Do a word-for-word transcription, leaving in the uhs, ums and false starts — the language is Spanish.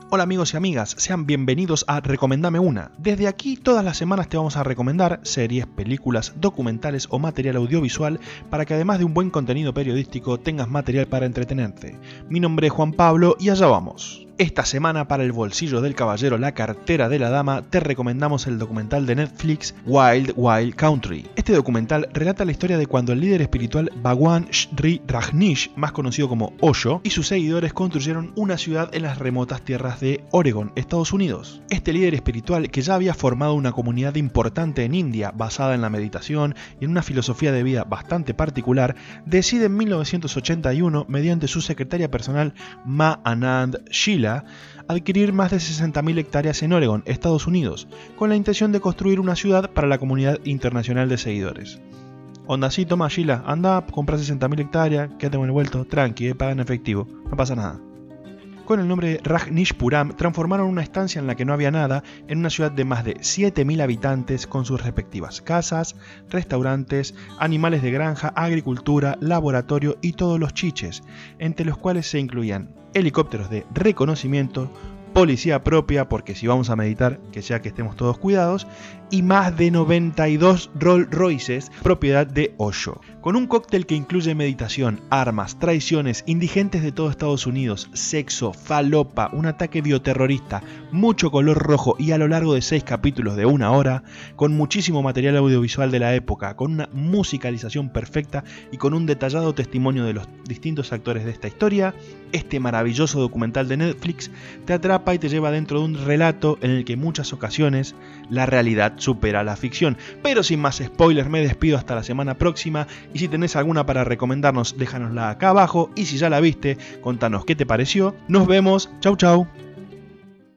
Hola amigos y amigas, sean bienvenidos a Recomendame Una. Desde aquí todas las semanas te vamos a recomendar series, películas, documentales o material audiovisual para que además de un buen contenido periodístico tengas material para entretenerte. Mi nombre es Juan Pablo y allá vamos. Esta semana para el bolsillo del caballero, la cartera de la dama, te recomendamos el documental de Netflix Wild Wild Country. Este documental relata la historia de cuando el líder espiritual Bhagwan Shree Rajneesh, más conocido como Osho, y sus seguidores construyeron una ciudad en las remotas tierras de Oregon, Estados Unidos. Este líder espiritual, que ya había formado una comunidad importante en India basada en la meditación y en una filosofía de vida bastante particular, decide en mil novecientos ochenta y uno, mediante su secretaria personal Ma Anand Sheela, adquirir más de sesenta mil hectáreas en Oregon, Estados Unidos, con la intención de construir una ciudad para la comunidad internacional de seguidores. Onda así, toma Sheila, anda, compra sesenta mil hectáreas, quédate con el vuelto, tranqui, eh, paga en efectivo, no pasa nada. Con el nombre de Rajneeshpuram transformaron una estancia en la que no había nada en una ciudad de más de siete mil habitantes con sus respectivas casas, restaurantes, animales de granja, agricultura, laboratorio y todos los chiches, entre los cuales se incluían helicópteros de reconocimiento, policía propia, porque si vamos a meditar, que sea que estemos todos cuidados, y más de noventa y dos Rolls Royces, propiedad de Osho. Con un cóctel que incluye meditación, armas, traiciones, indigentes de todo Estados Unidos, sexo, falopa, un ataque bioterrorista, mucho color rojo y a lo largo de seis capítulos de una hora, con muchísimo material audiovisual de la época, con una musicalización perfecta y con un detallado testimonio de los distintos actores de esta historia, este maravilloso documental de Netflix te atrapa y te lleva dentro de un relato en el que en muchas ocasiones la realidad supera la ficción. Pero sin más spoilers, me despido hasta la semana próxima, y si tenés alguna para recomendarnos, déjanosla acá abajo, y si ya la viste, contanos qué te pareció. Nos vemos, chau chau.